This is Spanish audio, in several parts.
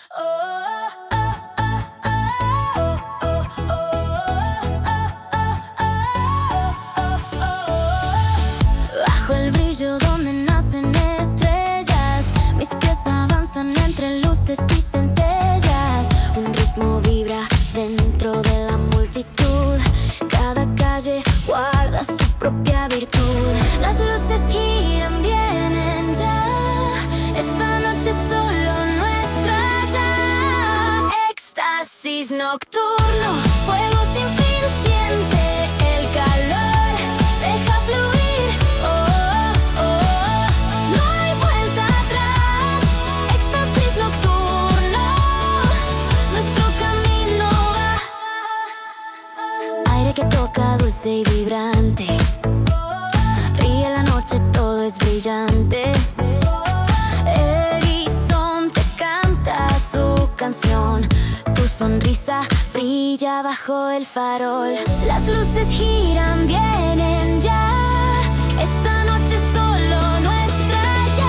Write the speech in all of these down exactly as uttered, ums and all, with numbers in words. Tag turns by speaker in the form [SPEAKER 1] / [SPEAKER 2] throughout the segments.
[SPEAKER 1] Bajo el brillo donde nacen estrellas, mis pies avanzan entre luces y centellas. Un ritmo vibra dentro de la multitud. Cada calle guarda su propia virtud. Las luces giran, vienen ya. Esta noche es solo nuestra ya. Éxtasis nocturno, fuego sin fin, siente el calor. Deja fluir, oh, oh, oh. No hay vuelta atrás. Éxtasis nocturno, nuestro camino va. Aire que toca dulce y vibrante. Ríe la noche, todo es brillante. Horizonte canta su canción. Tu sonrisa brilla bajo el farol. Las luces giran, vienen ya. Esta noche es solo nuestra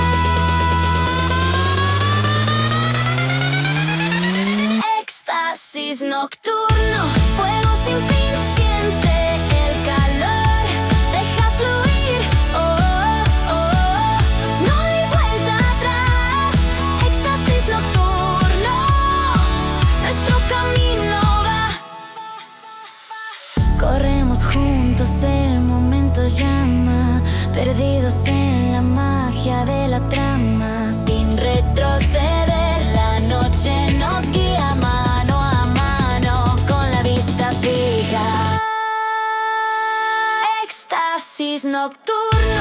[SPEAKER 1] ya. Éxtasis nocturno, fuego sin fin, siente el calor. Deja fluir, oh, oh, oh. No hay vuelta atrás. Éxtasis nocturno, nuestro camino va. Corremos juntos, el momento llama. Perdidos en la magia de la trama. Sin retroceder, la noche nos guía mano a mano, con la vista fija. Éxtasis nocturno.